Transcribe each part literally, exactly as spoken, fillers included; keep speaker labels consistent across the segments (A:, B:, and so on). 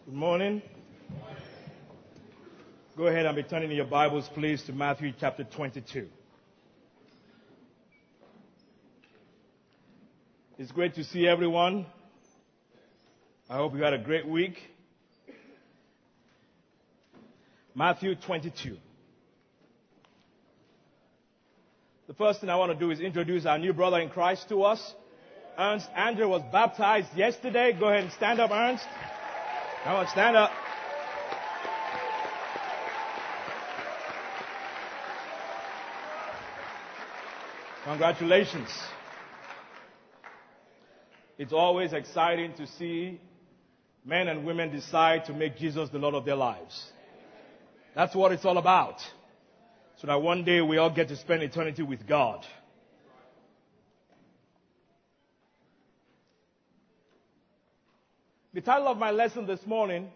A: Good morning. Go ahead and be turning in your Bibles, please, to Matthew chapter twenty-two. It's great to see everyone. I hope you had a great week. Matthew twenty-two. The first thing I want to do is introduce our new brother in Christ to us. Ernst Andrew was baptized yesterday. Go ahead and stand up, Ernst. Come on, stand up. Congratulations. It's always exciting to see men and women decide to make Jesus the Lord of their lives. That's what it's all about. So that one day we all get to spend eternity with God. The title of my lesson this morning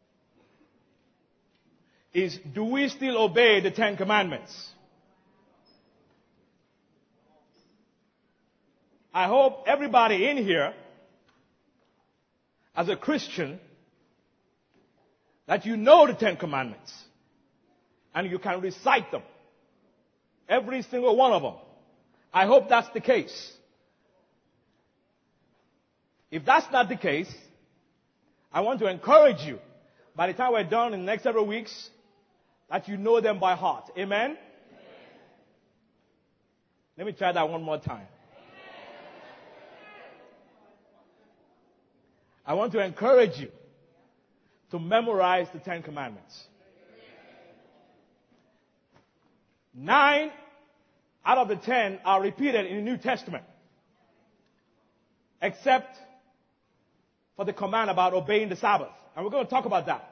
A: is, Do we still obey the Ten Commandments? I hope everybody in here, as a Christian, that you know the Ten Commandments and you can recite them. Every single one of them. I hope that's the case. If that's not the case, I want to encourage you, by the time we're done in the next several weeks, that you know them by heart. Amen? Amen. Let me try that one more time. I want to encourage you to memorize the Ten Commandments. Nine out of the ten are repeated in the New Testament, except for the command about obeying the Sabbath. And we're going to talk about that.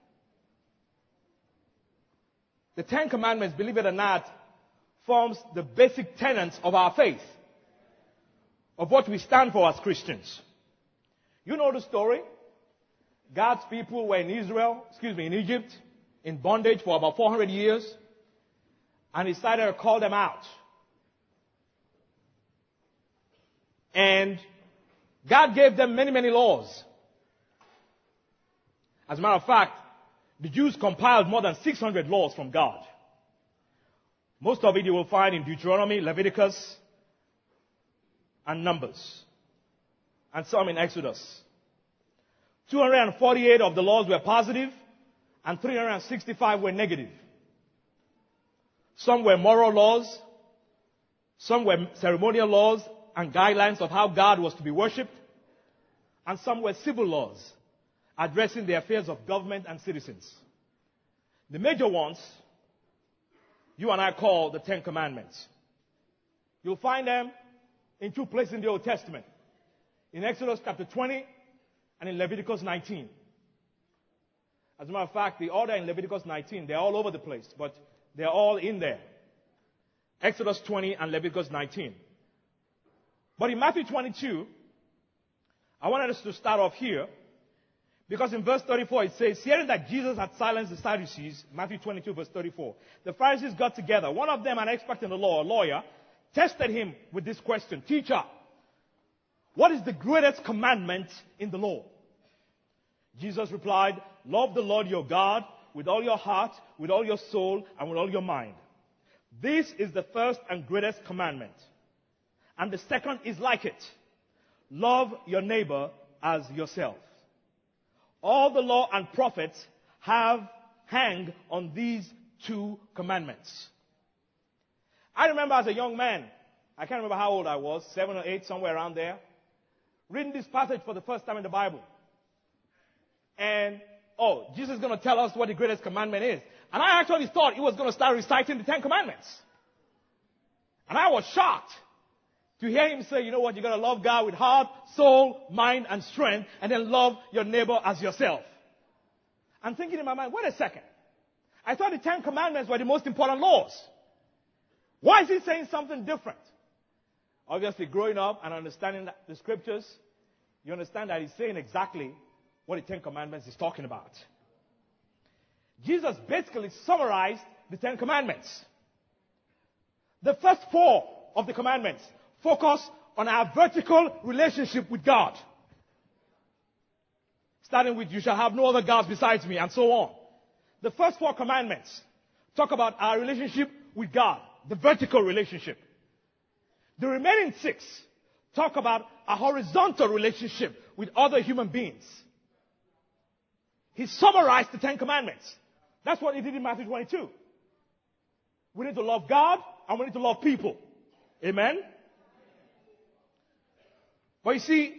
A: The Ten Commandments, believe it or not, forms the basic tenets of our faith, of what we stand for as Christians. You know the story. God's people were in Israel, excuse me, in Egypt, in bondage for about four hundred years, and he decided to call them out. And God gave them many, many laws. As a matter of fact, the Jews compiled more than six hundred laws from God. Most of it you will find in Deuteronomy, Leviticus, and Numbers, and some in Exodus. two hundred forty-eight of the laws were positive, and three hundred sixty-five were negative. Some were moral laws, some were ceremonial laws and guidelines of how God was to be worshipped, and some were civil laws, addressing the affairs of government and citizens. The major ones, you and I call the Ten Commandments. You'll find them in two places in the Old Testament. In Exodus chapter twenty and in Leviticus nineteen. As a matter of fact, the order in Leviticus nineteen, they're all over the place, but they're all in there. Exodus twenty and Leviticus nineteen. But in Matthew twenty-two, I wanted us to start off here, because in verse thirty-four it says, hearing that Jesus had silenced the Sadducees, Matthew twenty-two verse thirty-four, the Pharisees got together. One of them, an expert in the law, a lawyer, tested him with this question, Teacher, what is the greatest commandment in the law? Jesus replied, love the Lord your God with all your heart, with all your soul, and with all your mind. This is the first and greatest commandment. And the second is like it. Love your neighbor as yourself. All the law and prophets have hang on these two commandments. I remember as a young man, I can't remember how old I was, seven or eight, somewhere around there, reading this passage for the first time in the Bible. And, oh, Jesus is going to tell us what the greatest commandment is. And I actually thought he was going to start reciting the Ten Commandments. And I was shocked to hear him say, you know what, you're going to love God with heart, soul, mind, and strength, and then love your neighbor as yourself. I'm thinking in my mind, wait a second. I thought the Ten Commandments were the most important laws. Why is he saying something different? Obviously, growing up and understanding the scriptures, you understand that he's saying exactly what the Ten Commandments is talking about. Jesus basically summarized the Ten Commandments. The first four of the commandments focus on our vertical relationship with God. starting with you shall have no other gods besides me, and so on. The first four commandments talk about our relationship with God, the vertical relationship. The remaining six talk about a horizontal relationship with other human beings. He summarized the Ten Commandments. That's what he did in Matthew twenty-two. We need to love God and we need to love people. Amen? But you see,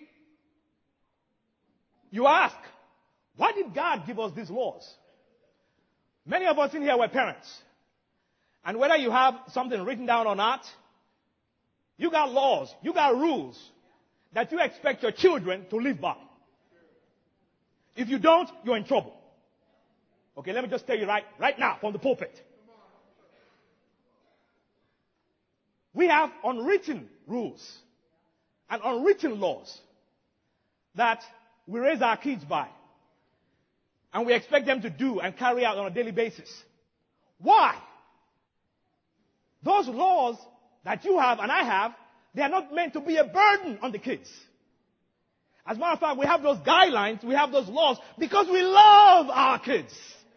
A: you ask, why did God give us these laws? Many of us in here were parents. And whether you have something written down or not, you got laws, you got rules that you expect your children to live by. If you don't, you're in trouble. Okay, let me just tell you right, right now from the pulpit. We have unwritten rules and unwritten laws that we raise our kids by. And we expect them to do and carry out on a daily basis. Why? Those laws that you have and I have, they are not meant to be a burden on the kids. As a matter of fact, we have those guidelines, we have those laws because we love our kids.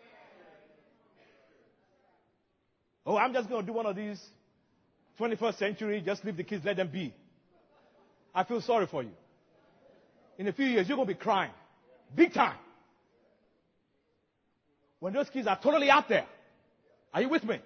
A: Oh, I'm just going to do one of these twenty-first century, just leave the kids, let them be. I feel sorry for you. In a few years, you're going to be crying. Big time. When those kids are totally out there. Are you with me?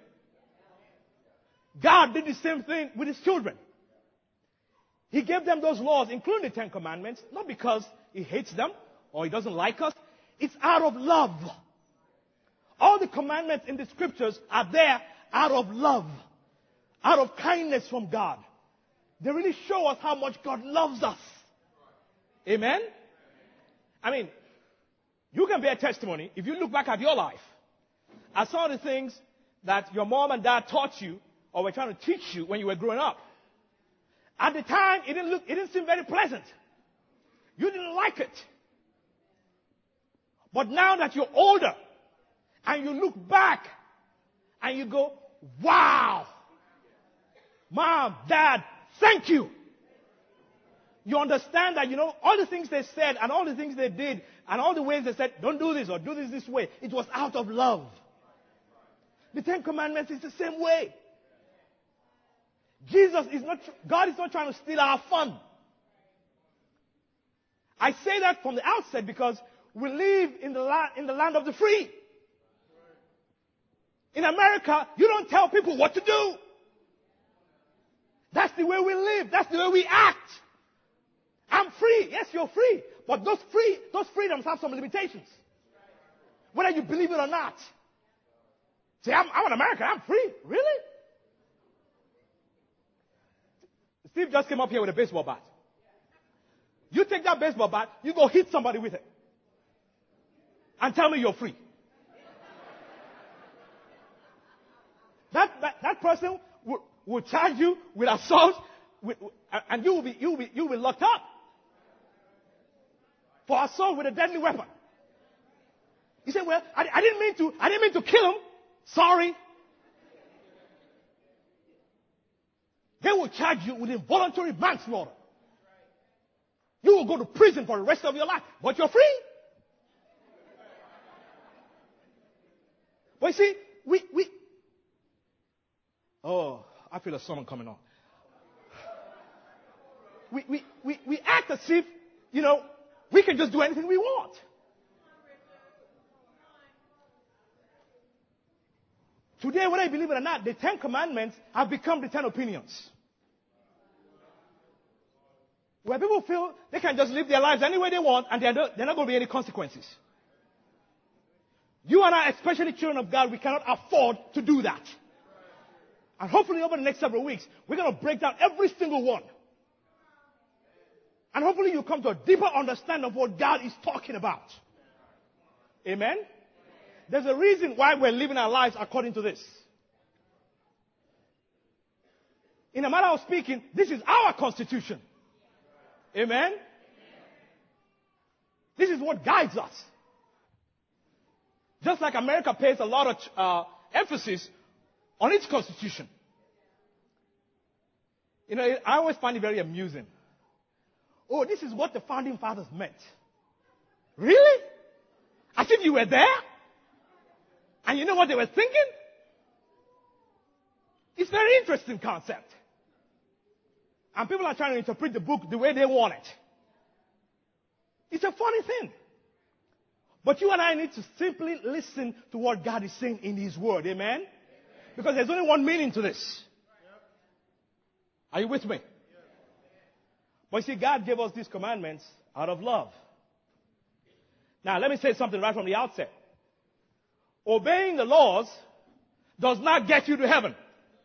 A: God did the same thing with his children. He gave them those laws, including the Ten Commandments, not because he hates them or he doesn't like us. It's out of love. All the commandments in the scriptures are there out of love, out of kindness from God. They really show us how much God loves us. Amen? I mean, you can bear testimony if you look back at your life at some of the things that your mom and dad taught you or were trying to teach you when you were growing up. At the time, it didn't look, it didn't seem very pleasant. You didn't like it. But now that you're older and you look back and you go, wow, mom, dad, thank you. You understand that, you know, all the things they said and all the things they did and all the ways they said, don't do this or do this this way, it was out of love. The Ten Commandments is the same way. Jesus is not, God is not trying to steal our fun. I say that from the outset because we live in the, la- in the land of the free. In America, you don't tell people what to do. That's the way we live. That's the way we act. I'm free. Yes, you're free. But those free, those freedoms have some limitations. Whether you believe it or not. Say, I'm, I'm an American. I'm free. Really? Steve just came up here with a baseball bat. You take that baseball bat, you go hit somebody with it. And tell me you're free. That, that, that person will, will charge you with assault, with, and you will, be, you, will be, you will be locked up for assault with a deadly weapon. He said, well, I, I didn't mean to, I didn't mean to kill him. Sorry. They will charge you with involuntary manslaughter. You will go to prison for the rest of your life, but you're free. But you see, we, we, oh, I feel a sermon coming on. We, we, we, we act as if, you know, we can just do anything we want. Today, whether you believe it or not, the Ten Commandments have become the Ten Opinions. Where people feel they can just live their lives any way they want and there are not going to be any consequences. You and I, especially children of God, we cannot afford to do that. And hopefully over the next several weeks, we're going to break down every single one. And hopefully you'll come to a deeper understanding of what God is talking about. Amen? There's a reason why we're living our lives according to this. In a matter of speaking, this is our constitution. Amen? This is what guides us. Just like America pays a lot of uh, emphasis on its constitution. You know, I always find it very amusing. Oh, this is what the founding fathers meant. Really? As if you were there? And you know what they were thinking? It's a very interesting concept. And people are trying to interpret the book the way they want it. It's a funny thing. But you and I need to simply listen to what God is saying in His Word. Amen? Amen. Because there's only one meaning to this. Are you with me? But you see, God gave us these commandments out of love. Now, let me say something right from the outset. Obeying the laws does not get you to heaven.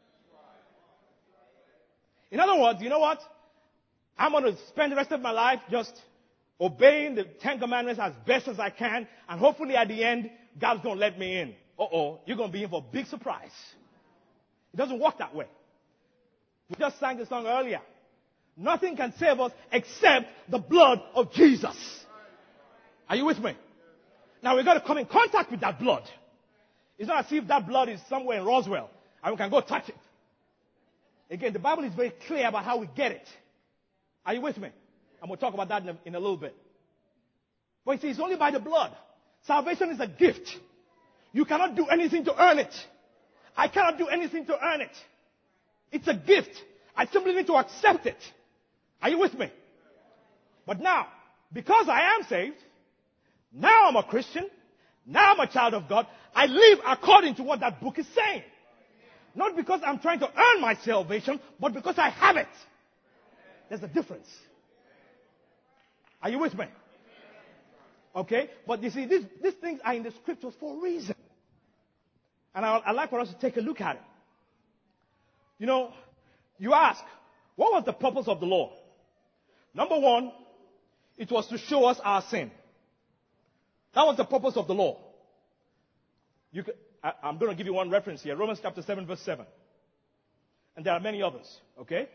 A: In other words, you know what? I'm going to spend the rest of my life just obeying the Ten Commandments as best as I can, and hopefully at the end, God's going to let me in. Uh-oh, you're going to be in for a big surprise. It doesn't work that way. We just sang the song earlier. Nothing can save us except the blood of Jesus. Are you with me? Now we've got to come in contact with that blood. It's not as if that blood is somewhere in Roswell and we can go touch it. Again, the Bible is very clear about how we get it. Are you with me? And we'll talk about that in a, in a little bit. But you see, it's only by the blood. Salvation is a gift. You cannot do anything to earn it. I cannot do anything to earn it. It's a gift. I simply need to accept it. Are you with me? But now, because I am saved, now I'm a Christian, now I'm a child of God, I live according to what that book is saying. Not because I'm trying to earn my salvation, but because I have it. There's a difference. Are you with me? Okay? But you see, these, these things are in the scriptures for a reason. And I, I'd like for us to take a look at it. You know, you ask, what was the purpose of the law? Number one, it was to show us our sin. That was the purpose of the law. You can, I, I'm going to give you one reference here. Romans chapter seven, verse seven. And there are many others. Okay?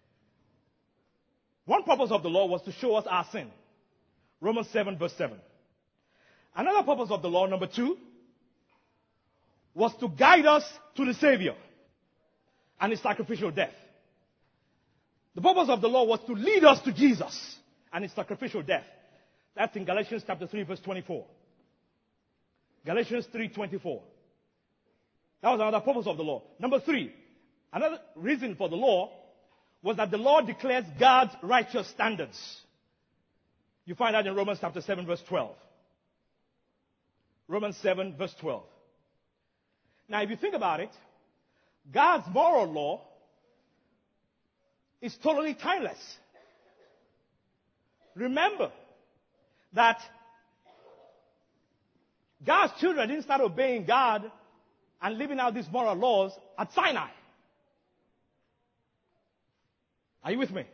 A: One purpose of the law was to show us our sin. Romans seven, verse seven. Another purpose of the law, number two, was to guide us to the Savior and His sacrificial death. The purpose of the law was to lead us to Jesus and His sacrificial death. That's in Galatians chapter three, verse twenty-four. Galatians three, twenty-four. That was another purpose of the law. Number three, another reason for the law was that the law declares God's righteous standards. You find that in Romans chapter seven, verse twelve. Romans seven, verse twelve. Now, if you think about it, God's moral law is totally timeless. Remember that God's children didn't start obeying God and living out these moral laws at Sinai. Are you with me?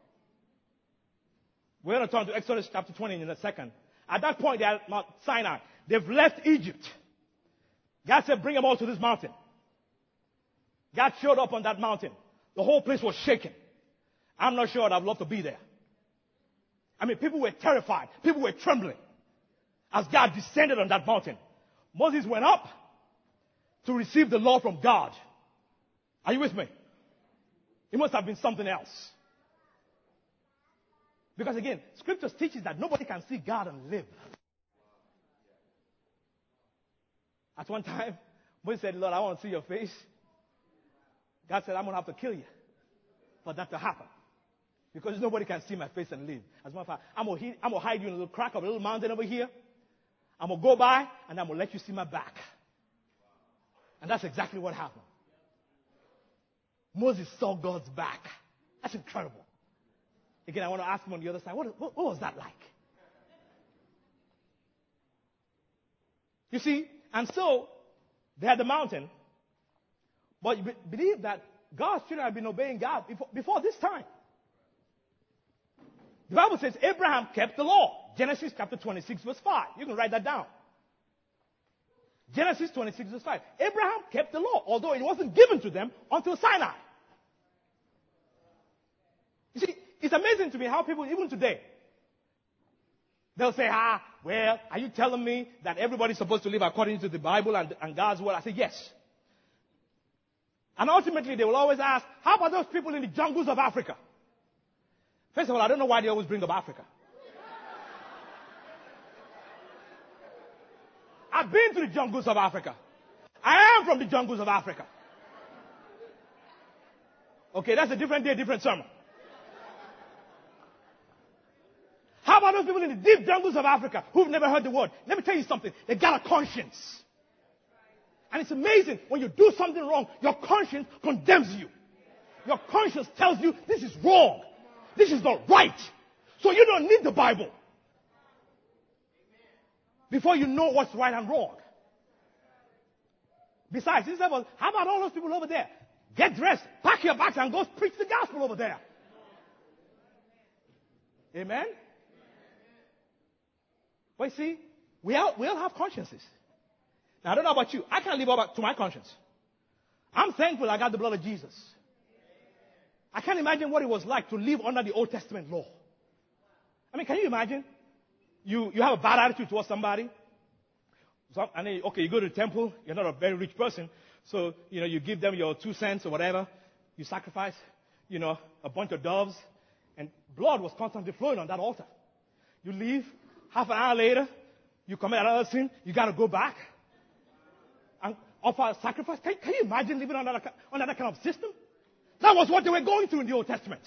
A: We're going to turn to Exodus chapter twenty in a second. At that point, they're at Mount Sinai. They've left Egypt. God said, bring them all to this mountain. God showed up on that mountain. The whole place was shaking. I'm not sure I'd love to be there. I mean, people were terrified. People were trembling as God descended on that mountain. Moses went up to receive the law from God. Are you with me? It must have been something else. Because again, Scripture teaches that nobody can see God and live. At one time, Moses said, Lord, I want to see your face. God said, I'm going to have to kill you for that to happen. Because nobody can see my face and live. As a matter of fact, I'm going to hide you in a little crack of a little mountain over here. I'm going to go by, and I'm going to let you see my back. And that's exactly what happened. Moses saw God's back. That's incredible. Again, I want to ask him on the other side, what, what, what was that like? You see, and so they had the mountain, but you be- believe that God's children have been obeying God before, before this time. The Bible says Abraham kept the law. Genesis chapter twenty-six, verse five. You can write that down. Genesis twenty-six, verse five. Abraham kept the law, although it wasn't given to them until Sinai. You see, it's amazing to me how people, even today, they'll say, ah, well, are you telling me that everybody's supposed to live according to the Bible and, and God's word? I say, yes. And ultimately, they will always ask, how about those people in the jungles of Africa? First of all, I don't know why they always bring up Africa. I've been to the jungles of Africa. I am from the jungles of Africa. Okay, that's a different day, different sermon. How about those people in the deep jungles of Africa who've never heard the word? Let me tell you something. They got a conscience. And it's amazing. When you do something wrong, your conscience condemns you. Your conscience tells you this is wrong. This is not right. So you don't need the Bible before you know what's right and wrong. Besides, he said, well, how about all those people over there? Get dressed, pack your bags, and go preach the gospel over there. Amen? Well, you see, we all, we all have consciences. Now, I don't know about you. I can't live up to my conscience. I'm thankful I got the blood of Jesus. I can't imagine what it was like to live under the Old Testament law. I mean, can you imagine? You, you have a bad attitude towards somebody. So, and then, okay, you go to the temple. You're not a very rich person. So, you know, you give them your two cents or whatever. You sacrifice, you know, a bunch of doves. And blood was constantly flowing on that altar. You leave. Half an hour later, you commit another sin. You got to go back and offer a sacrifice. Can, can you imagine living under that, under that kind of system? That was what they were going through in the Old Testament.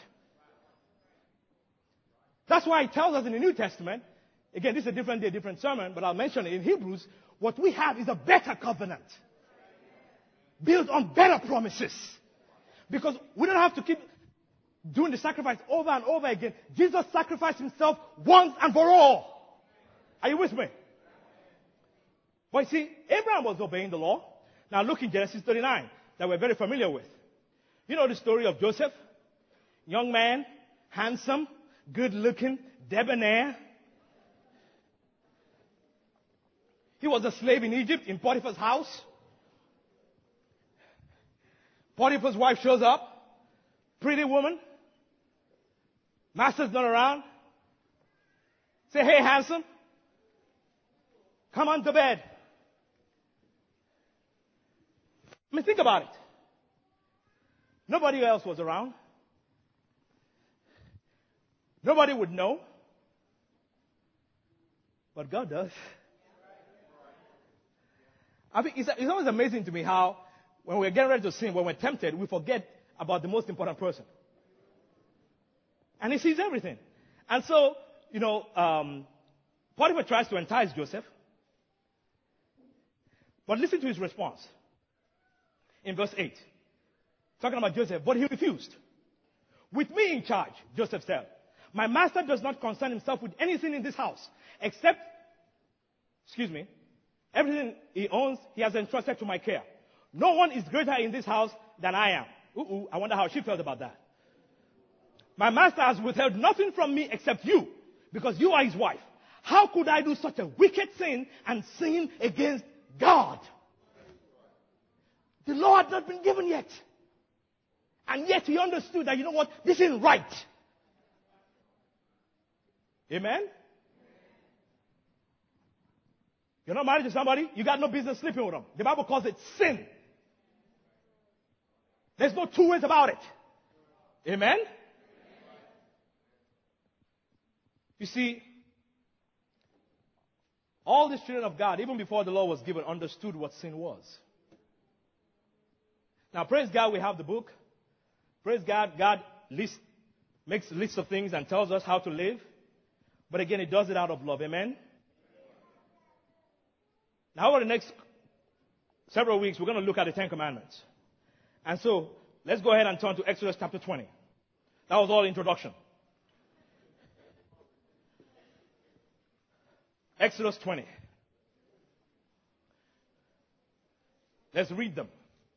A: That's why it tells us in the New Testament, again, this is a different day, different sermon, but I'll mention it in Hebrews, what we have is a better covenant. Built on better promises. Because we don't have to keep doing the sacrifice over and over again. Jesus sacrificed himself once and for all. Are you with me? But you see, Abraham was obeying the law. Now look in Genesis thirty-nine that we're very familiar with. You know the story of Joseph? Young man, handsome, good looking, debonair. He was a slave in Egypt, in Potiphar's house. Potiphar's wife shows up. Pretty woman. Master's not around. Say, hey, handsome. Come on to bed. I mean, think about it. Nobody else was around. Nobody would know. But God does. I think it's, it's always amazing to me how when we're getting ready to sin, when we're tempted, we forget about the most important person. And he sees everything. And so, you know, um, Potiphar tries to entice Joseph. But listen to his response. In verse eight. Talking about Joseph, but he refused. With me in charge, Joseph said, my master does not concern himself with anything in this house, except, excuse me, everything he owns, he has entrusted to my care. No one is greater in this house than I am. Ooh, I wonder how she felt about that. My master has withheld nothing from me except you, because you are his wife. How could I do such a wicked sin and sin against God? The law had not been given yet. And yet he understood that, you know what, this isn't right. Amen? You're not married to somebody, you got no business sleeping with them. The Bible calls it sin. There's no two ways about it. Amen? You see, all the children of God, even before the law was given, understood what sin was. Now, praise God, we have the book. Praise God, God list, makes lists of things and tells us how to live. But again, he does it out of love. Amen? Now, over the next several weeks, we're going to look at the Ten Commandments. And so, let's go ahead and turn to Exodus chapter twenty. That was all introduction. Exodus twenty. Let's read them.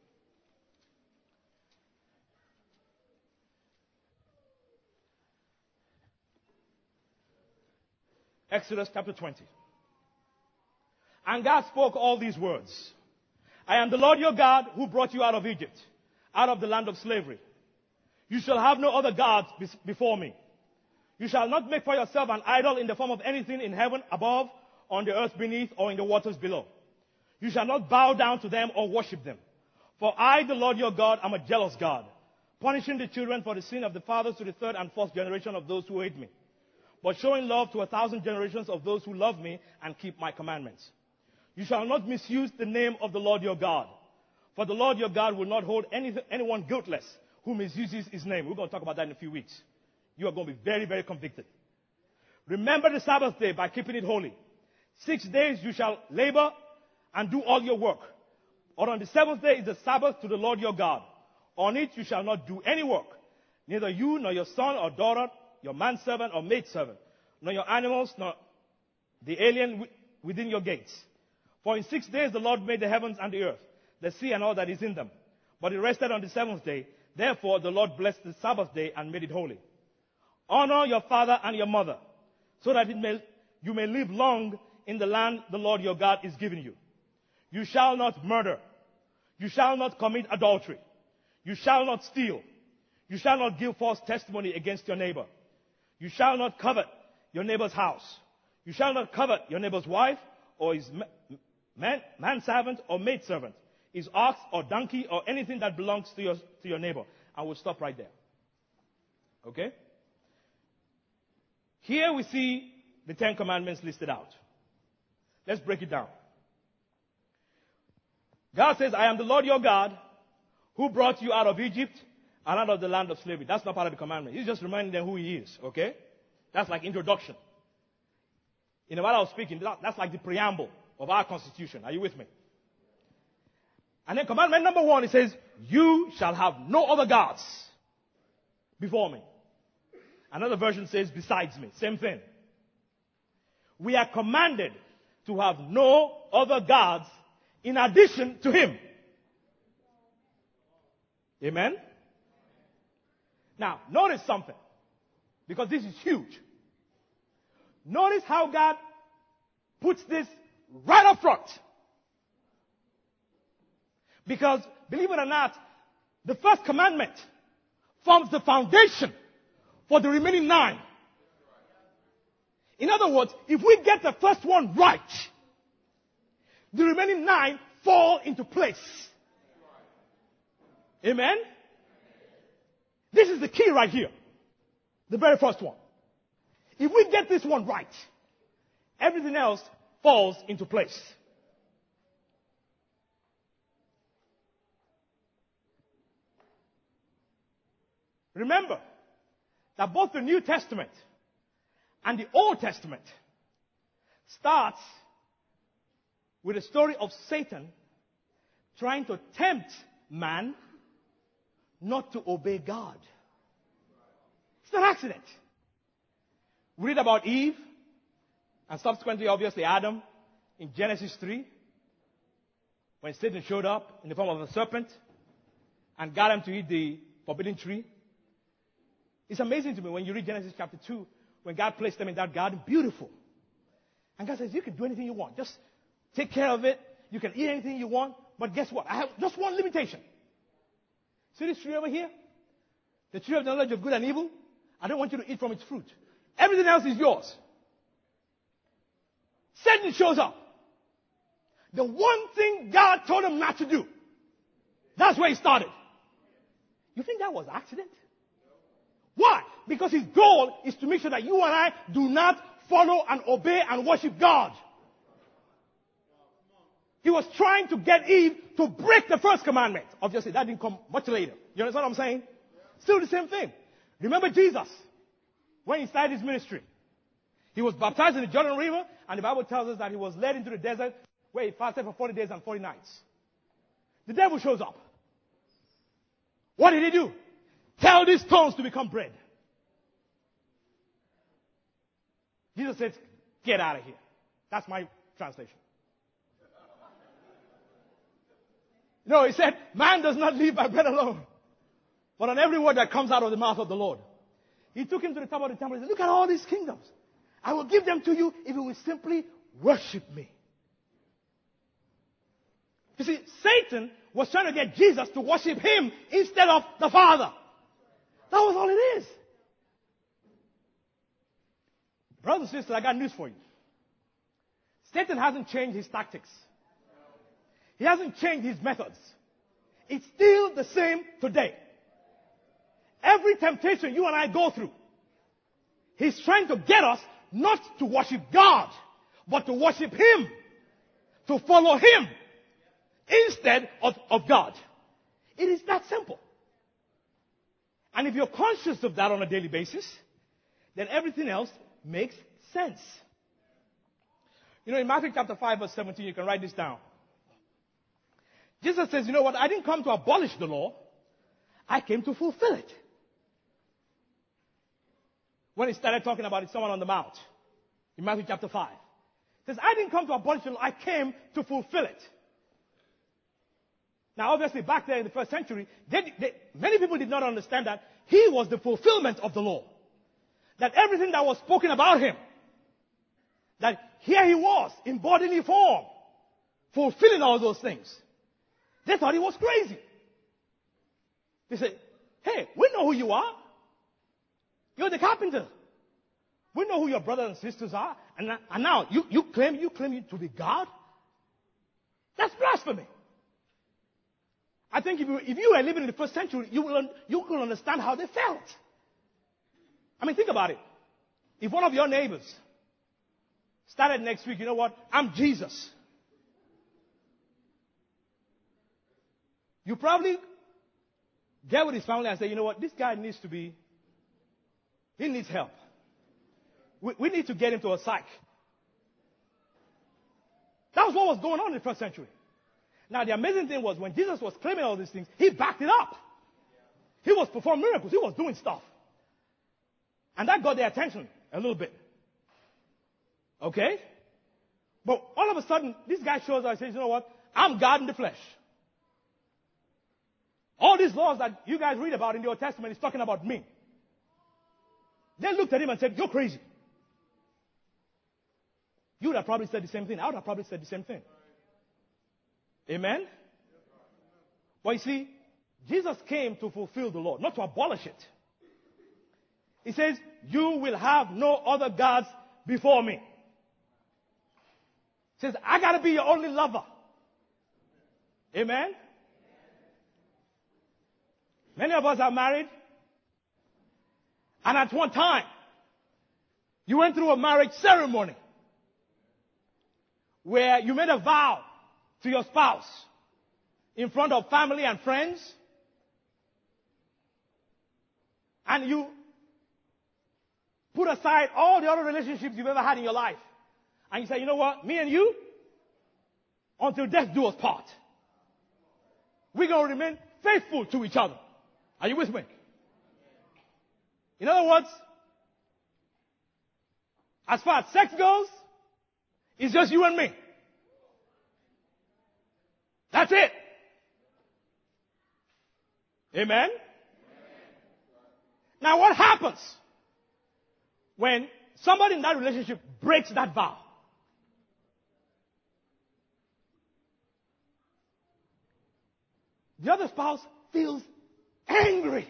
A: Exodus chapter twenty. And God spoke all these words. I am the Lord your God who brought you out of Egypt, out of the land of slavery. You shall have no other gods before me. You shall not make for yourself an idol in the form of anything in heaven above, on the earth beneath, or in the waters below. You shall not bow down to them or worship them. For I, the Lord your God, am a jealous God, punishing the children for the sin of the fathers to the third and fourth generation of those who hate me, but showing love to a thousand generations of those who love me and keep my commandments. You shall not misuse the name of the Lord your God. For the Lord your God will not hold any, anyone guiltless who misuses his name. We're going to talk about that in a few weeks. You are going to be very, very convicted. Remember the Sabbath day by keeping it holy. Six days you shall labor and do all your work. Or on the seventh day is the Sabbath to the Lord your God. On it you shall not do any work. Neither you nor your son or daughter, your manservant or maidservant, nor your animals, nor the alien within your gates. For in six days the Lord made the heavens and the earth, the sea and all that is in them. But he rested on the seventh day. Therefore the Lord blessed the Sabbath day and made it holy. Honor your father and your mother, so that it may, you may live long in the land the Lord your God is giving you. You shall not murder. You shall not commit adultery. You shall not steal. You shall not give false testimony against your neighbor. You shall not covet your neighbor's house. You shall not covet your neighbor's wife or his man, manservant or maidservant, his ox or donkey or anything that belongs to your, to your neighbor. I will stop right there. Okay? Here we see the Ten Commandments listed out. Let's break it down. God says, I am the Lord your God who brought you out of Egypt and out of the land of slavery. That's not part of the commandment. He's just reminding them who he is. Okay? That's like introduction. In a matter of speaking, that's like the preamble of our constitution. Are you with me? And then commandment number one, it says, you shall have no other gods before me. Another version says, besides me. Same thing. We are commanded to have no other gods in addition to him. Amen? Now, notice something. Because this is huge. Notice how God puts this right up front. Because, believe it or not, the first commandment forms the foundation for the remaining nine. In other words, if we get the first one right, the remaining nine fall into place. Amen? This is the key right here. The very first one. If we get this one right, everything else falls into place. Remember that both the New Testament and the Old Testament starts with a story of Satan trying to tempt man not to obey God. It's not an accident. We read about Eve and subsequently, obviously, Adam in Genesis three when Satan showed up in the form of a serpent and got him to eat the forbidden tree. It's amazing to me when you read Genesis chapter two, when God placed them in that garden, beautiful. And God says, you can do anything you want. Just take care of it. You can eat anything you want. But guess what? I have just one limitation. See this tree over here? The tree of the knowledge of good and evil? I don't want you to eat from its fruit. Everything else is yours. Satan shows up. The one thing God told him not to do. That's where he started. You think that was accident? Why? Because his goal is to make sure that you and I do not follow and obey and worship God. He was trying to get Eve to break the first commandment. Obviously, that didn't come much later. You understand what I'm saying? Still the same thing. Remember Jesus, when he started his ministry. He was baptized in the Jordan River, and the Bible tells us that he was led into the desert where he fasted for forty days and forty nights. The devil shows up. What did he do? Tell these stones to become bread. Jesus said, get out of here. That's my translation. No, he said, man does not live by bread alone, but on every word that comes out of the mouth of the Lord. He took him to the top of the temple and said, look at all these kingdoms. I will give them to you if you will simply worship me. You see, Satan was trying to get Jesus to worship him instead of the Father. That was all it is. Brothers and sisters, I got news for you. Satan hasn't changed his tactics. He hasn't changed his methods. It's still the same today. Every temptation you and I go through, he's trying to get us not to worship God, but to worship him. to follow him instead of, of God. It is that simple. And if you're conscious of that on a daily basis, then everything else makes sense. You know, in Matthew chapter five, verse seventeen, you can write this down. Jesus says, you know what? I didn't come to abolish the law. I came to fulfill it. When he started talking about it, someone on the Mount, in Matthew chapter five, he says, I didn't come to abolish the law. I came to fulfill it. Now, obviously, back there in the first century, they, they, many people did not understand that he was the fulfillment of the law. That everything that was spoken about him, that here he was in bodily form, fulfilling all those things. They thought he was crazy. They said, hey, we know who you are. You're the carpenter. We know who your brothers and sisters are. And, and now you, you claim you claim to be God? That's blasphemy. I think if you, if you were living in the first century, you will, you will understand how they felt. I mean, think about it. If one of your neighbors started next week, you know what? I'm Jesus. You probably get with his family and say, you know what? This guy needs to be, he needs help. We, we need to get him to a psych. That was what was going on in the first century. Now, the amazing thing was when Jesus was claiming all these things, he backed it up. He was performing miracles. He was doing stuff. And that got their attention a little bit. Okay? But all of a sudden, this guy shows up and says, you know what? I'm God in the flesh. All these laws that you guys read about in the Old Testament is talking about me. They looked at him and said, you're crazy. You would have probably said the same thing. I would have probably said the same thing. Amen? But you see, Jesus came to fulfill the law, not to abolish it. He says, you will have no other gods before me. He says, I got to be your only lover. Amen? Many of us are married. And at one time, you went through a marriage ceremony where you made a vow to your spouse in front of family and friends. And you put aside all the other relationships you've ever had in your life. And you say, you know what? Me and you, until death do us part. We're going to remain faithful to each other. Are you with me? In other words, as far as sex goes, it's just you and me. That's it. Amen? Now what happens when somebody in that relationship breaks that vow? The other spouse feels angry.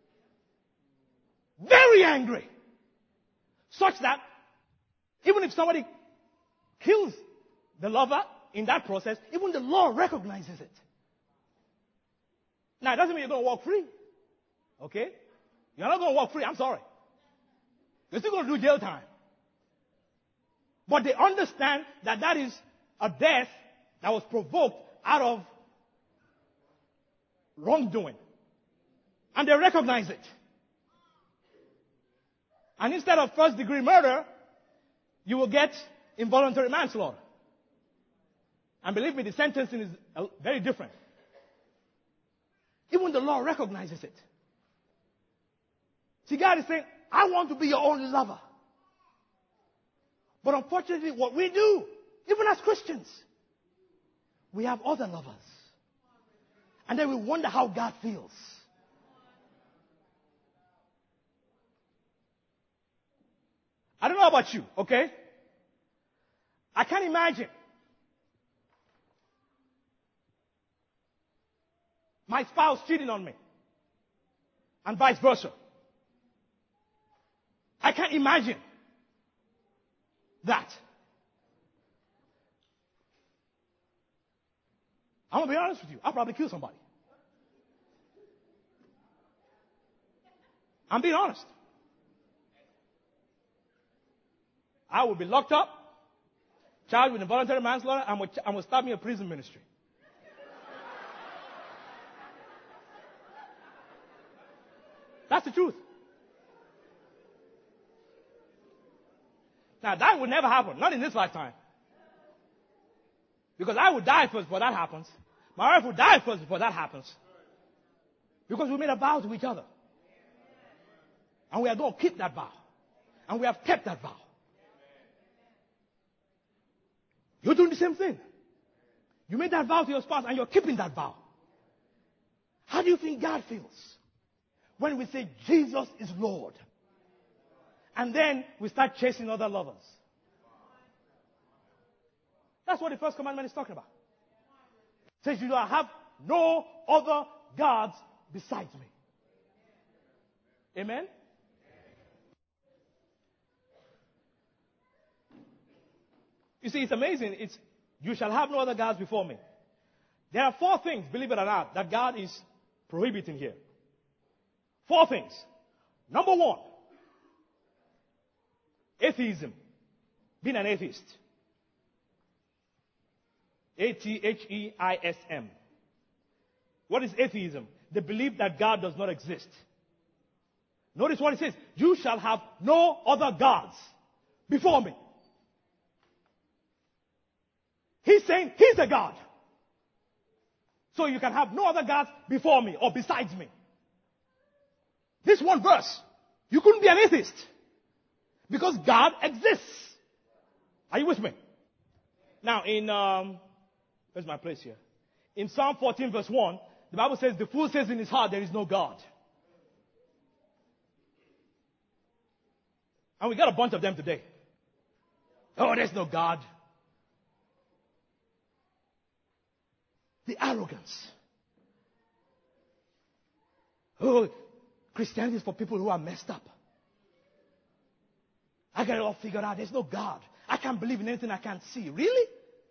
A: Very angry. Such that even if somebody kills the lover in that process, even the law recognizes it. Now, it doesn't mean you're going to walk free. Okay? You're not going to walk free. I'm sorry. You're still going to do jail time. But they understand that that is a death that was provoked out of wrongdoing. And they recognize it. And instead of first degree murder, you will get involuntary manslaughter. And believe me, the sentencing is very different. Even the law recognizes it. See, God is saying, I want to be your only lover. But unfortunately, what we do, even as Christians, we have other lovers. And then we wonder how God feels. I don't know about you, okay? I can't imagine my spouse cheating on me and vice versa. I can't imagine that. I'm going to be honest with you. I'll probably kill somebody. I'm being honest. I will be locked up, charged with involuntary manslaughter, and will, and will start me a prison ministry. That's the truth. Now, that would never happen. Not in this lifetime. Because I would die first before that happens. My wife would die first before that happens. Because we made a vow to each other. And we are going to keep that vow. And we have kept that vow. You're doing the same thing. You made that vow to your spouse and you're keeping that vow. How do you think God feels when we say Jesus is Lord? And then we start chasing other lovers. That's what the first commandment is talking about. It says you shall have no other gods besides me. Amen? You see, it's amazing. It's, you shall have no other gods before me. There are four things, believe it or not, that God is prohibiting here. Four things. Number one, atheism. Being an atheist. A T H E I S M. What is atheism? The belief that God does not exist. Notice what it says. You shall have no other gods before me. He's saying he's a God. So you can have no other gods before me or besides me. This one verse, you couldn't be an atheist. Because God exists. Are you with me? Now in, um, where's my place here? In Psalm fourteen verse one, the Bible says, the fool says in his heart there is no God. And we got a bunch of them today. Oh, there's no God. The arrogance. Oh, Christianity is for people who are messed up. I got it all figured out. There's no God. I can't believe in anything I can't see. Really?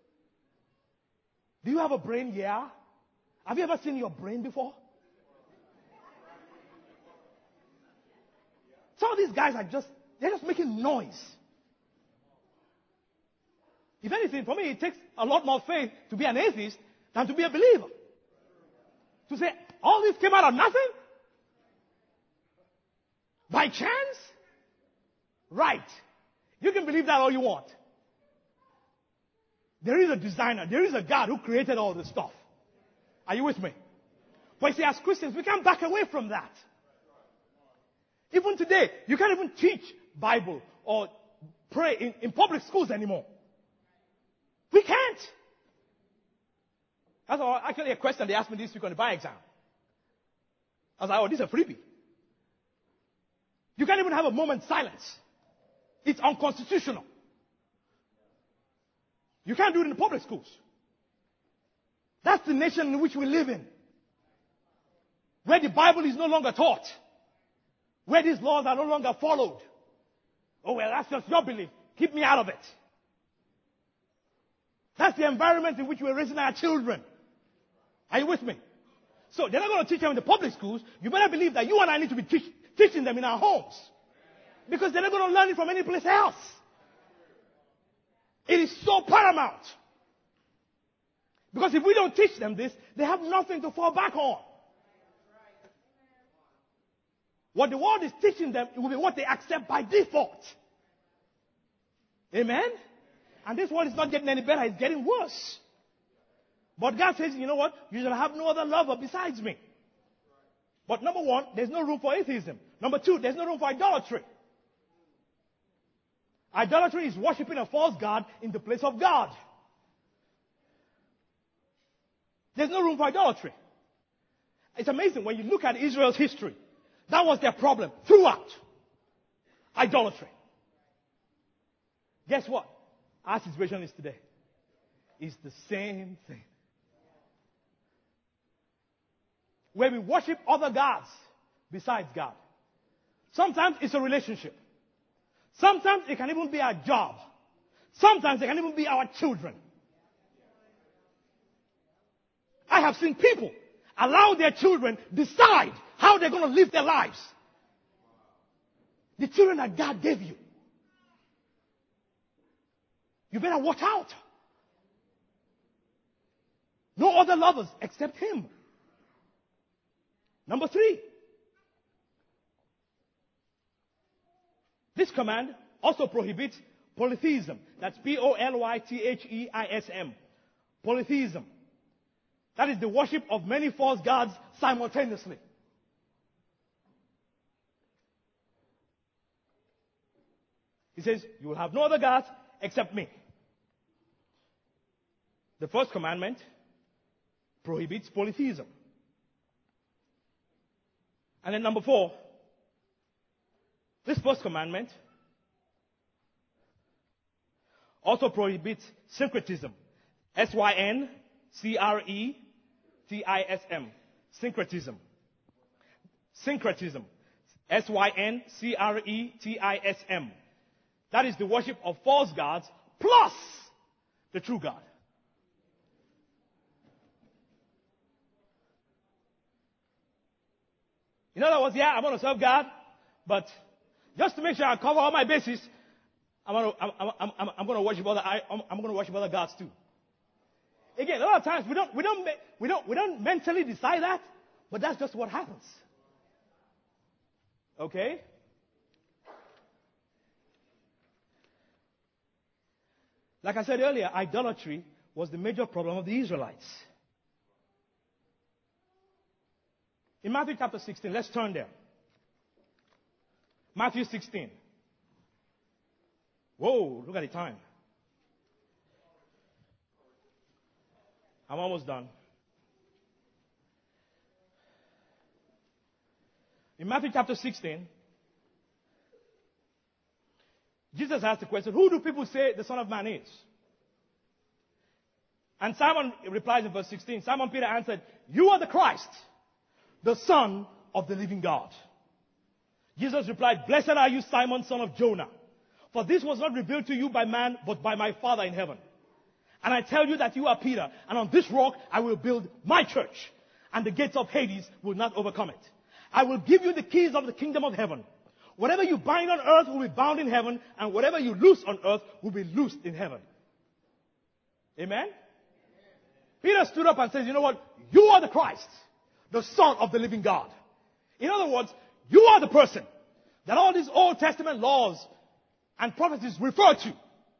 A: Do you have a brain? Yeah. Have you ever seen your brain before? Some of these guys are just, they're just making noise. If anything, for me, it takes a lot more faith to be an atheist than to be a believer. To say, all this came out of nothing? By chance? Right. You can believe that all you want. There is a designer. There is a God who created all this stuff. Are you with me? But you see, as Christians, we can't back away from that. Even today, you can't even teach Bible or pray in, in public schools anymore. We can't. That's actually a question they asked me this week on the bar exam. I was like, oh, this is a freebie. You can't even have a moment's silence. It's unconstitutional. You can't do it in the public schools. That's the nation in which we live in. Where the Bible is no longer taught. Where these laws are no longer followed. Oh, well, that's just your belief. Keep me out of it. That's the environment in which we're raising our children. Are you with me? So they're not going to teach them in the public schools. You better believe that you and I need to be teach, teaching them in our homes. Because they're not going to learn it from any place else. It is so paramount. Because if we don't teach them this, they have nothing to fall back on. What the world is teaching them, it will be what they accept by default. Amen? And this world is not getting any better, it's getting worse. But God says, you know what? You shall have no other lover besides me. But number one, there's no room for atheism. Number two, there's no room for idolatry. Idolatry is worshiping a false god in the place of God. There's no room for idolatry. It's amazing when you look at Israel's history. That was their problem throughout. Idolatry. Guess what? Our situation is today. It's the same thing. Where we worship other gods besides God. Sometimes it's a relationship. Sometimes it can even be our job. Sometimes it can even be our children. I have seen people allow their children decide how they're going to live their lives. The children that God gave you. You better watch out. No other lovers except him. Number three. This command also prohibits polytheism. That's P O L Y T H E I S M. Polytheism. That is the worship of many false gods simultaneously. He says, you will have no other gods except me. The first commandment prohibits polytheism. And then number four, this first commandment also prohibits syncretism. S Y N C R E T I S M. Syncretism. Syncretism. S Y N C R E T I S M. That is the worship of false gods plus the true God. In other words, yeah, I want to serve God, but just to make sure I cover all my bases, I'm going to, I'm, I'm, I'm, I'm going to worship other, I'm, I'm going to worship other gods too. Again, a lot of times we don't, we don't, we don't, we don't mentally decide that, but that's just what happens. Okay? Like I said earlier, idolatry was the major problem of the Israelites. In Matthew chapter sixteen, let's turn there. Matthew sixteen. Whoa, look at the time. I'm almost done. In Matthew chapter sixteen, Jesus asked the question, who do people say the Son of Man is? And Simon replies in verse sixteen, Simon Peter answered, you are the Christ, the Son of the living God. Jesus replied, blessed are you, Simon, son of Jonah, for this was not revealed to you by man, but by my Father in heaven. And I tell you that you are Peter, and on this rock I will build my church, and the gates of Hades will not overcome it. I will give you the keys of the kingdom of heaven. Whatever you bind on earth will be bound in heaven, and whatever you loose on earth will be loosed in heaven. Amen? Peter stood up and says, you know what? You are the Christ, the Son of the living God. In other words, you are the person that all these Old Testament laws and prophecies refer to.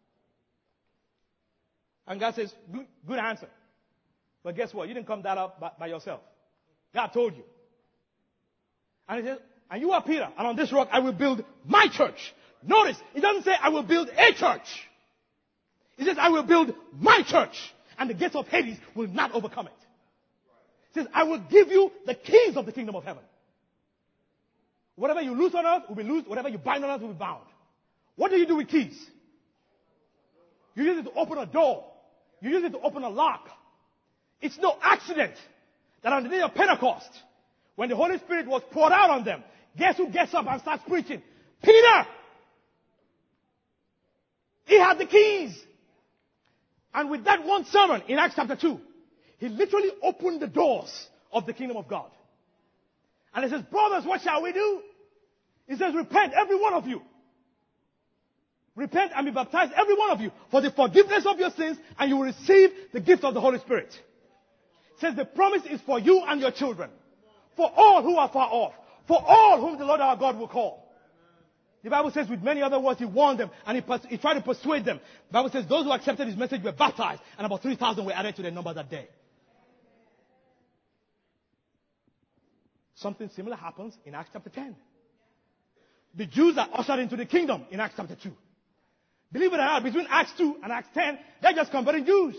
A: And God says, good, good answer. But guess what? You didn't come that up by, by yourself. God told you. And he says, and you are Peter, and on this rock I will build my church. Notice, it doesn't say I will build a church. It says I will build my church, and the gates of Hades will not overcome it. It says I will give you the keys of the kingdom of heaven. Whatever you loose on earth will be loosed. Whatever you bind on earth will be bound. What do you do with keys? You use it to open a door. You use it to open a lock. It's no accident that on the day of Pentecost, when the Holy Spirit was poured out on them, guess who gets up and starts preaching? Peter! He had the keys. And with that one sermon in Acts chapter two, he literally opened the doors of the kingdom of God. And he says, brothers, what shall we do? He says, repent, every one of you. Repent and be baptized, every one of you, for the forgiveness of your sins, and you will receive the gift of the Holy Spirit. It says the promise is for you and your children, for all who are far off, for all whom the Lord our God will call. The Bible says with many other words, he warned them and he, pers- he tried to persuade them. The Bible says those who accepted his message were baptized, and about three thousand were added to their number that day. Something similar happens in Acts chapter ten. The Jews are ushered into the kingdom in Acts chapter two. Believe it or not, between Acts two and Acts ten, they're just converting Jews.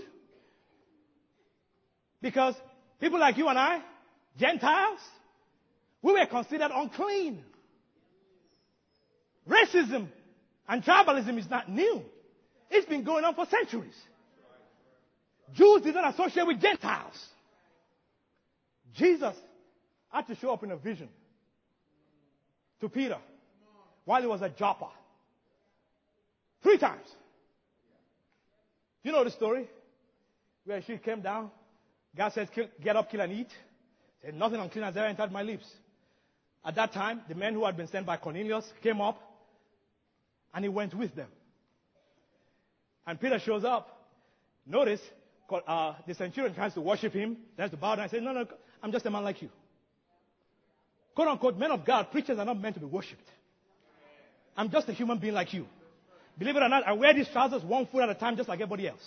A: Because people like you and I, Gentiles, we were considered unclean. Racism and tribalism is not new. It's been going on for centuries. Jews did not associate with Gentiles. Jesus had to show up in a vision to Peter while he was at Joppa. Three times. You know the story? Where she came down. God says, get up, kill and eat. Said, nothing unclean has ever entered my lips. At that time, the men who had been sent by Cornelius came up, and he went with them. And Peter shows up. Notice, uh, the centurion tries to worship him. He has to bow down and say, no, no, I'm just a man like you. Quote unquote, men of God, preachers are not meant to be worshipped. I'm just a human being like you. Believe it or not, I wear these trousers one foot at a time just like everybody else.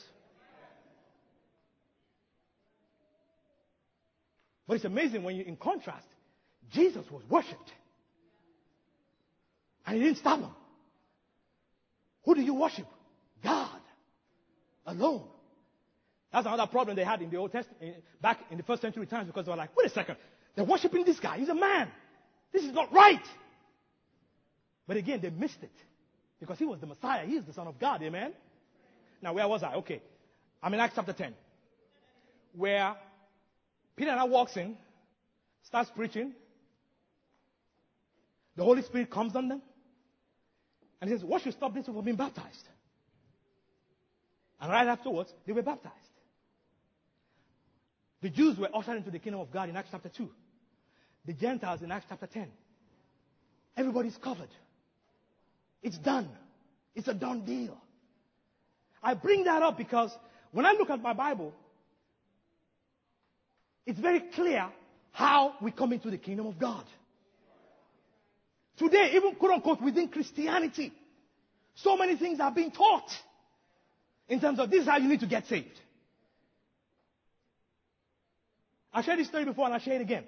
A: But it's amazing when you, in contrast, Jesus was worshipped. And he didn't stop him. Who do you worship? God. Alone. That's another problem they had in the Old Testament, back in the first century times, because they were like, wait a second, they're worshiping this guy. He's a man. This is not right. But again, they missed it. Because he was the Messiah. He is the Son of God. Amen? Now, where was I? Okay. I'm in Acts chapter ten. Where Peter now walks in, starts preaching. The Holy Spirit comes on them. And he says, what should stop this from being baptized? And right afterwards, they were baptized. The Jews were ushered into the kingdom of God in Acts chapter two. The Gentiles in Acts chapter ten. Everybody's covered. It's done. It's a done deal. I bring that up because when I look at my Bible, it's very clear how we come into the kingdom of God. Today, even quote unquote within Christianity, so many things are being taught in terms of this is how you need to get saved. I shared this story before and I'll share it again.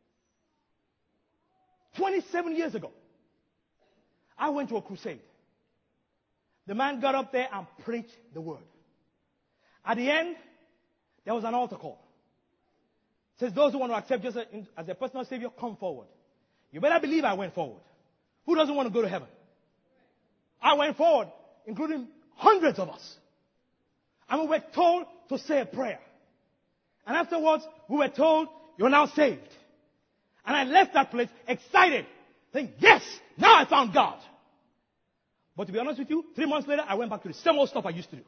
A: twenty-seven years ago, I went to a crusade. The man got up there and preached the word. At the end, there was an altar call. It says, those who want to accept Jesus as their personal Savior, come forward. You better believe I went forward. Who doesn't want to go to heaven? I went forward, including hundreds of us. And we were told to say a prayer. And afterwards, we were told, you're now saved. And I left that place excited, saying, yes, now I found God. But to be honest with you, three months later, I went back to the same old stuff I used to do.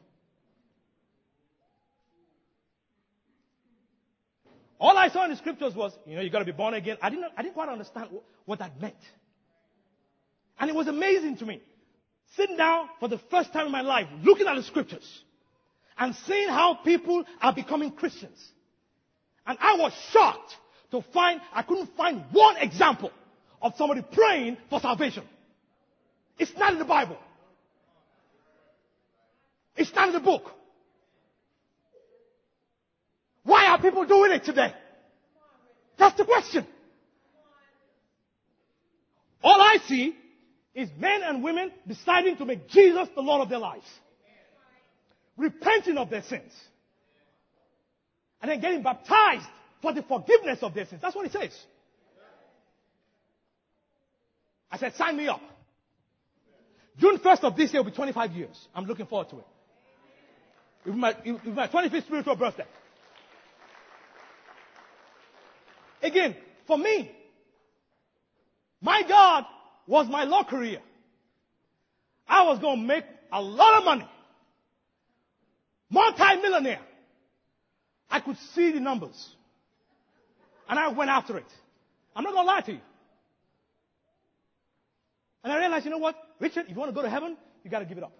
A: All I saw in the scriptures was, you know, you got to be born again. I didn't, I didn't quite understand what, what that meant. And it was amazing to me. Sitting down for the first time in my life, looking at the scriptures, and seeing how people are becoming Christians. And I was shocked to find, I couldn't find one example of somebody praying for salvation. It's not in the Bible. It's not in the book. Why are people doing it today? That's the question. All I see is men and women deciding to make Jesus the Lord of their lives. Repenting of their sins. And then getting baptized for the forgiveness of their sins. That's what it says. I said, sign me up. June first of this year will be twenty-five years. I'm looking forward to it. It will be my, it will be my twenty-fifth spiritual birthday. Again, for me, my God was my law career. I was going to make a lot of money. Multi-millionaire. I could see the numbers. And I went after it. I'm not going to lie to you. And I realized, you know what? Richard, if you want to go to heaven, you got to give it up.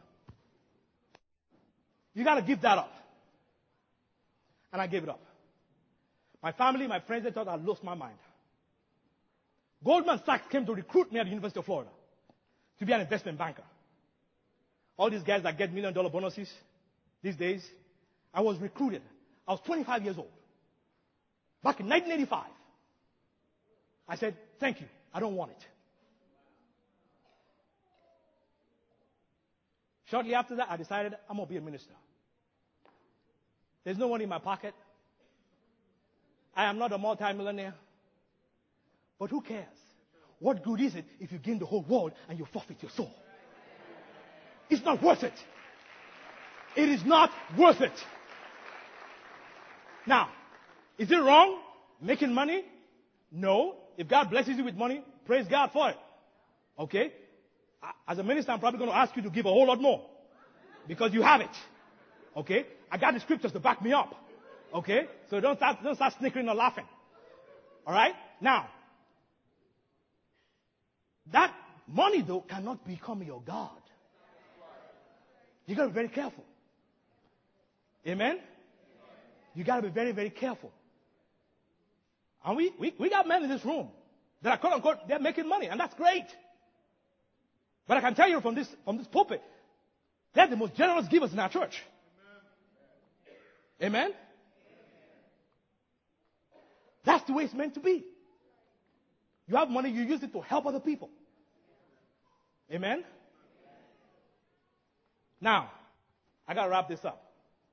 A: You got to give that up. And I gave it up. My family, my friends, they thought I lost my mind. Goldman Sachs came to recruit me at the University of Florida to be an investment banker. All these guys that get million dollar bonuses these days, I was recruited. I was twenty-five years old. Back in nineteen eighty-five. I said, thank you, I don't want it. Shortly after that, I decided I'm going to be a minister. There's no money in my pocket. I am not a multi-millionaire. But who cares? What good is it if you gain the whole world and you forfeit your soul? It's not worth it. It is not worth it. Now, is it wrong making money? No. If God blesses you with money, praise God for it. Okay? As a minister, I'm probably going to ask you to give a whole lot more. Because you have it. Okay? I got the scriptures to back me up. Okay? So don't start, don't start snickering or laughing. Alright? Now, that money though cannot become your God. You got to be very careful. Amen? You got to be very, very careful. And we, we, we got men in this room that are quote unquote, they're making money, and that's great. But I can tell you from this, from this pulpit, they're the most generous givers in our church. Amen? Amen? That's the way it's meant to be. You have money, you use it to help other people. Amen? Now, I got to wrap this up.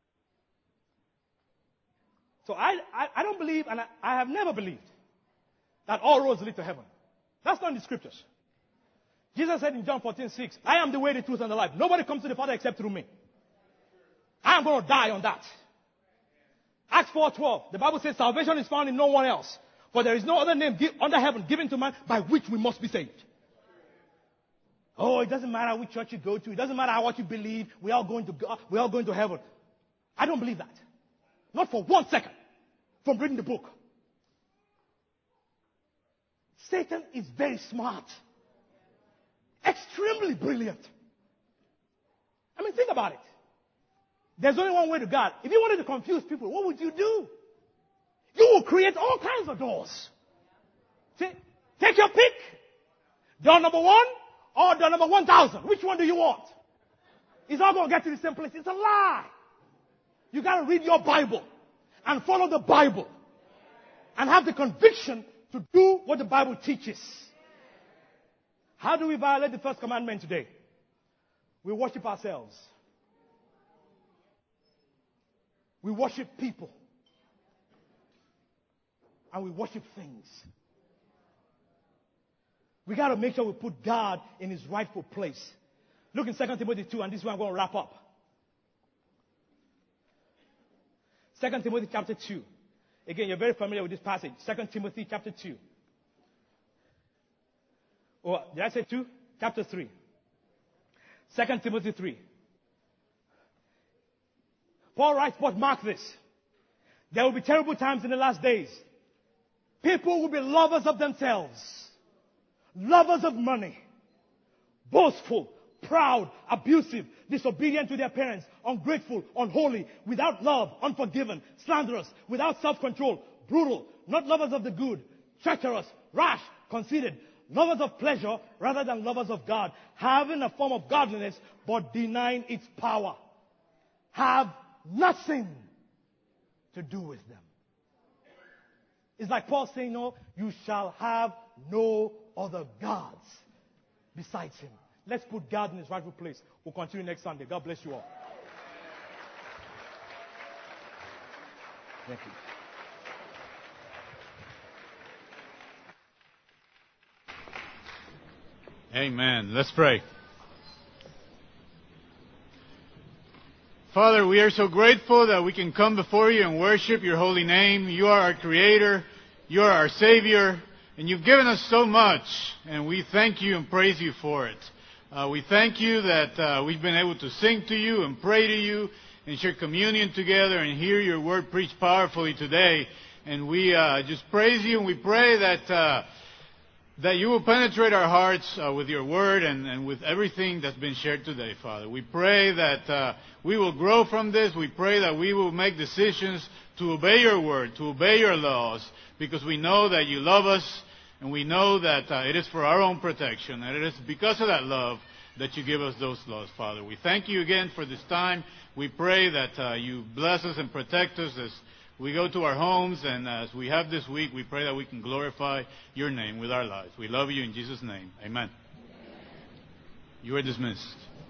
A: So I, I, I don't believe, and I, I have never believed, that all roads lead to heaven. That's not in the scriptures. Jesus said in John fourteen six, I am the way, the truth, and the life. Nobody comes to the Father except through me. I am going to die on that. Acts four twelve, the Bible says salvation is found in no one else. For there is no other name give, under heaven given to man by which we must be saved. Oh, it doesn't matter which church you go to. It doesn't matter what you believe. We are going to God. We are going to heaven. I don't believe that. Not for one second from reading the book. Satan is very smart. Extremely brilliant. I mean, think about it. There's only one way to God. If you wanted to confuse people, what would you do? You will create all kinds of doors. See, take your pick. Door number one or door number one thousand. Which one do you want? It's all going to get to the same place. It's a lie. You got to read your Bible and follow the Bible and have the conviction to do what the Bible teaches. How do we violate the first commandment today? We worship ourselves. We worship people. And we worship things. We got to make sure we put God in his rightful place. Look in Second Timothy two, and this is where I'm going to wrap up. Second Timothy chapter two. Again, you're very familiar with this passage. Second Timothy chapter two. Or did I say two? Chapter three. Second Timothy three. Paul writes, but mark this. There will be terrible times in the last days. People will be lovers of themselves, lovers of money, boastful, proud, abusive, disobedient to their parents, ungrateful, unholy, without love, unforgiving, slanderous, without self-control, brutal, not lovers of the good, treacherous, rash, conceited, lovers of pleasure rather than lovers of God, having a form of godliness but denying its power. Have nothing to do with them. It's like Paul saying, no, you shall have no other gods besides him. Let's put God in his rightful place. We'll continue next Sunday. God bless you all. Thank you.
B: Amen. Let's pray. Father, we are so grateful that we can come before you and worship your holy name. You are our Creator. You are our Savior. And you've given us so much. And we thank you and praise you for it. Uh, we thank you that uh, we've been able to sing to you and pray to you and share communion together and hear your word preached powerfully today. And we uh, just praise you and we pray that uh, that you will penetrate our hearts uh, with your word and, and with everything that's been shared today, Father. We pray that uh, we will grow from this. We pray that we will make decisions to obey your word, to obey your laws, because we know that you love us and we know that uh, it is for our own protection, and it is because of that love that you give us those laws, Father. We thank you again for this time. We pray that uh, you bless us and protect us as we go to our homes, and as we have this week, we pray that we can glorify your name with our lives. We love you in Jesus' name. Amen. You are dismissed.